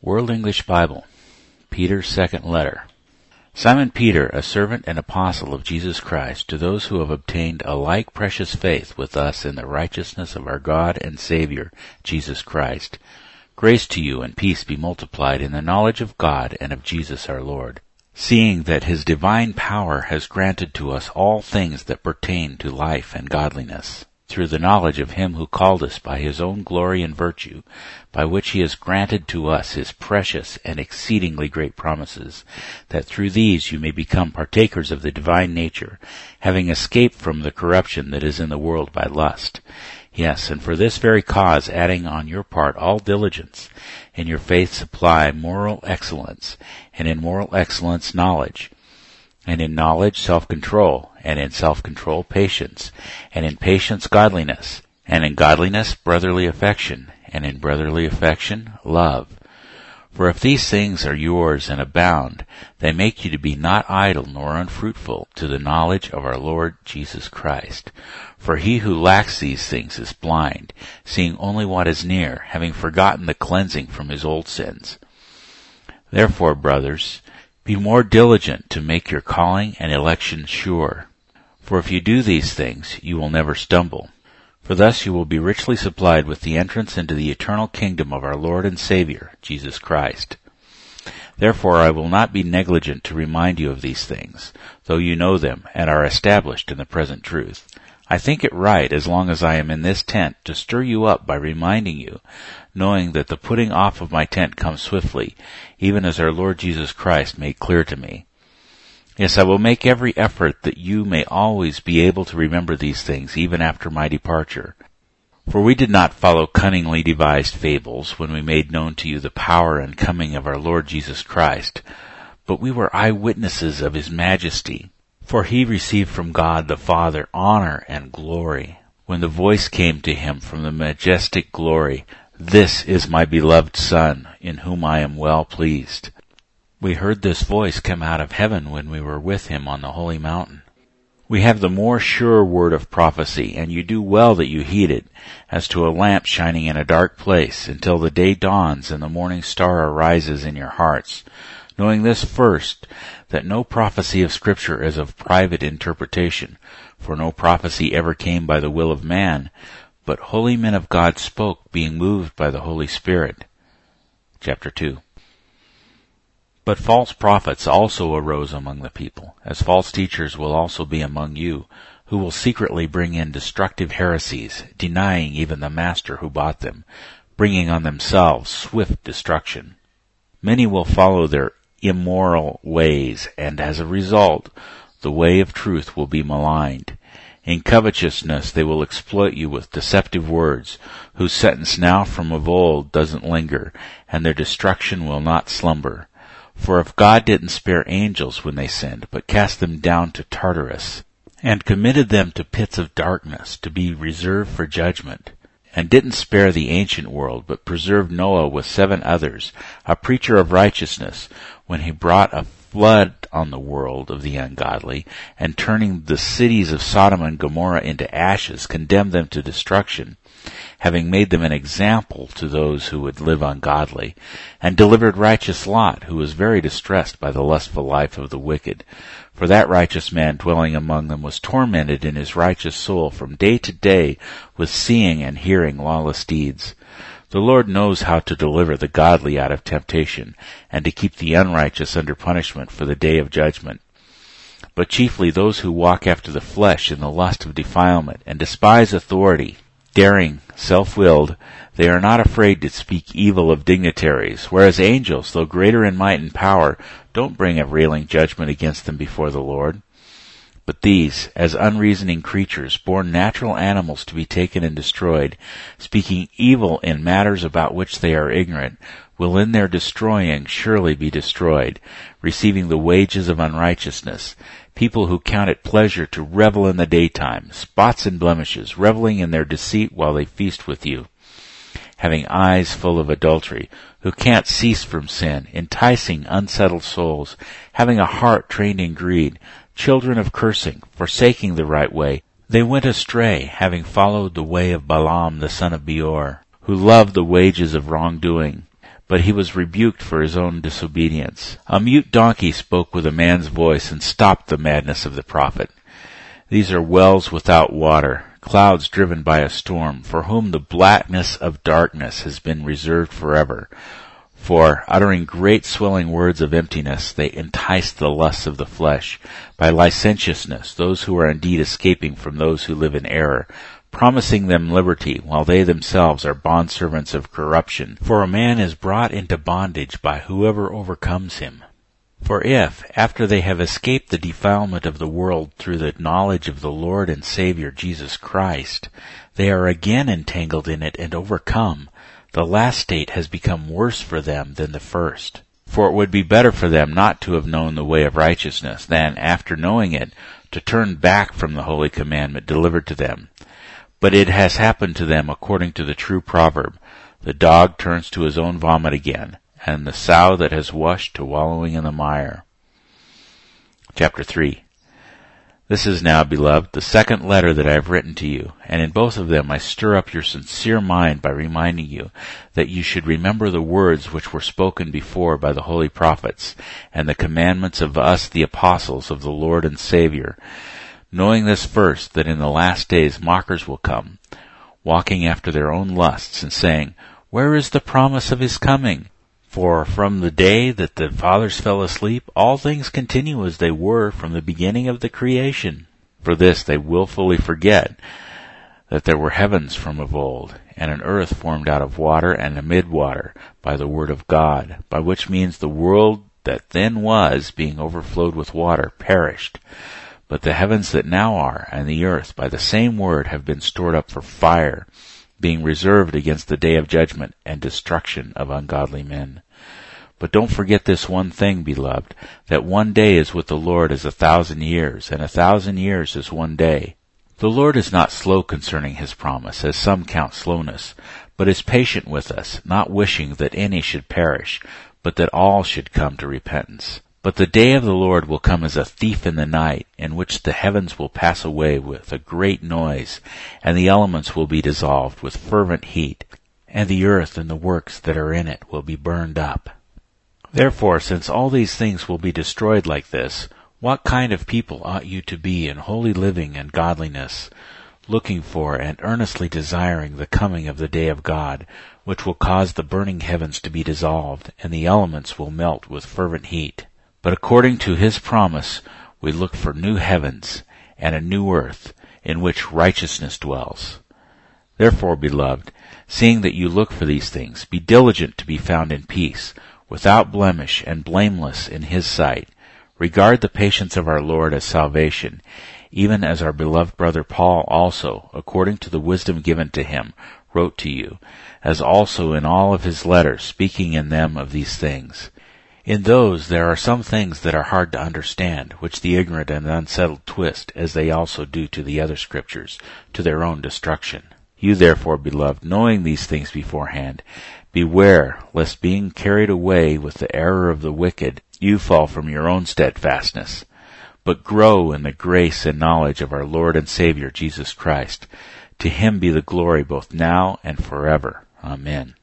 World English Bible, Peter's second letter. Simon Peter, a servant and apostle of Jesus Christ, to those who have obtained a like precious faith with us in the righteousness of our God and Savior, Jesus Christ. Grace to you and peace be multiplied in the knowledge of God and of Jesus our Lord, seeing that his divine power has granted to us all things that pertain to life and godliness, through the knowledge of him who called us by his own glory and virtue, by which he has granted to us his precious and exceedingly great promises, that through these you may become partakers of the divine nature, having escaped from the corruption that is in the world by lust. Yes, and for this very cause, adding on your part all diligence, in your faith supply moral excellence, and in moral excellence knowledge, and in knowledge self-control, and in self-control patience, and in patience godliness, and in godliness brotherly affection, and in brotherly affection love. For if these things are yours and abound, they make you to be not idle nor unfruitful to the knowledge of our Lord Jesus Christ. For he who lacks these things is blind, seeing only what is near, having forgotten the cleansing from his old sins. Therefore, brothers, be more diligent to make your calling and election sure. For if you do these things, you will never stumble. For thus you will be richly supplied with the entrance into the eternal kingdom of our Lord and Savior, Jesus Christ. Therefore I will not be negligent to remind you of these things, though you know them and are established in the present truth. I think it right, as long as I am in this tent, to stir you up by reminding you, knowing that the putting off of my tent comes swiftly, even as our Lord Jesus Christ made clear to me. Yes, I will make every effort that you may always be able to remember these things, even after my departure. For we did not follow cunningly devised fables when we made known to you the power and coming of our Lord Jesus Christ, but we were eyewitnesses of his majesty. For he received from God the Father honor and glory, when the voice came to him from the majestic glory, "This is my beloved Son, in whom I am well pleased." We heard this voice come out of heaven when we were with him on the holy mountain. We have the more sure word of prophecy, and you do well that you heed it, as to a lamp shining in a dark place, until the day dawns and the morning star arises in your hearts, knowing this first, that no prophecy of Scripture is of private interpretation, for no prophecy ever came by the will of man, but holy men of God spoke, being moved by the Holy Spirit. Chapter 2. But false prophets also arose among the people, as false teachers will also be among you, who will secretly bring in destructive heresies, denying even the Master who bought them, bringing on themselves swift destruction. Many will follow their immoral ways, and as a result, the way of truth will be maligned. In covetousness they will exploit you with deceptive words, whose sentence now from of old doesn't linger, and their destruction will not slumber. For if God didn't spare angels when they sinned, but cast them down to Tartarus, and committed them to pits of darkness, to be reserved for judgment, and didn't spare the ancient world, but preserved Noah with 7 others, a preacher of righteousness, when he brought a flood on the world of the ungodly, and turning the cities of Sodom and Gomorrah into ashes, condemned them to destruction, having made them an example to those who would live ungodly, and delivered righteous Lot, who was very distressed by the lustful life of the wicked. For that righteous man dwelling among them was tormented in his righteous soul from day to day with seeing and hearing lawless deeds. The Lord knows how to deliver the godly out of temptation, and to keep the unrighteous under punishment for the day of judgment. But chiefly those who walk after the flesh in the lust of defilement, and despise authority, daring, self-willed, they are not afraid to speak evil of dignitaries, whereas angels, though greater in might and power, don't bring a railing judgment against them before the Lord. But these, as unreasoning creatures, born natural animals to be taken and destroyed, speaking evil in matters about which they are ignorant, will in their destroying surely be destroyed, receiving the wages of unrighteousness, people who count it pleasure to revel in the daytime, spots and blemishes, reveling in their deceit while they feast with you, having eyes full of adultery, who can't cease from sin, enticing unsettled souls, having a heart trained in greed, children of cursing, forsaking the right way. They went astray, having followed the way of Balaam the son of Beor, who loved the wages of wrongdoing, but he was rebuked for his own disobedience. A mute donkey spoke with a man's voice and stopped the madness of the prophet. These are wells without water, clouds driven by a storm, for whom the blackness of darkness has been reserved forever. For, uttering great swelling words of emptiness, they entice the lusts of the flesh. By licentiousness, those who are indeed escaping from those who live in error, promising them liberty, while they themselves are bondservants of corruption. For a man is brought into bondage by whoever overcomes him. For if, after they have escaped the defilement of the world through the knowledge of the Lord and Savior Jesus Christ, they are again entangled in it and overcome, the last state has become worse for them than the first. For it would be better for them not to have known the way of righteousness than, after knowing it, to turn back from the holy commandment delivered to them. But it has happened to them according to the true proverb, the dog turns to his own vomit again, and the sow that has washed to wallowing in the mire. Chapter 3. This is now, beloved, the second letter that I have written to you, and in both of them I stir up your sincere mind by reminding you that you should remember the words which were spoken before by the holy prophets, and the commandments of us the apostles of the Lord and Savior, knowing this first, that in the last days mockers will come, walking after their own lusts, and saying, Where is the promise of his coming? For from the day that the fathers fell asleep, all things continue as they were from the beginning of the creation. For this they willfully forget that there were heavens from of old, and an earth formed out of water and amid water, by the word of God, by which means the world that then was, being overflowed with water, perished. But the heavens that now are, and the earth, by the same word, have been stored up for fire, being reserved against the day of judgment and destruction of ungodly men. But don't forget this one thing, beloved, that 1 day is with the Lord as 1,000 years, and 1,000 years is 1 day. The Lord is not slow concerning his promise, as some count slowness, but is patient with us, not wishing that any should perish, but that all should come to repentance. But the day of the Lord will come as a thief in the night, in which the heavens will pass away with a great noise, and the elements will be dissolved with fervent heat, and the earth and the works that are in it will be burned up. Therefore, since all these things will be destroyed like this, what kind of people ought you to be in holy living and godliness, looking for and earnestly desiring the coming of the day of God, which will cause the burning heavens to be dissolved, and the elements will melt with fervent heat? But according to his promise, we look for new heavens and a new earth, in which righteousness dwells. Therefore, beloved, seeing that you look for these things, be diligent to be found in peace, without blemish and blameless in his sight. Regard the patience of our Lord as salvation, even as our beloved brother Paul also, according to the wisdom given to him, wrote to you, as also in all of his letters, speaking in them of these things. In those there are some things that are hard to understand, which the ignorant and unsettled twist, as they also do to the other scriptures, to their own destruction. You therefore, beloved, knowing these things beforehand, beware lest being carried away with the error of the wicked, you fall from your own steadfastness. But grow in the grace and knowledge of our Lord and Savior Jesus Christ. To him be the glory both now and forever. Amen.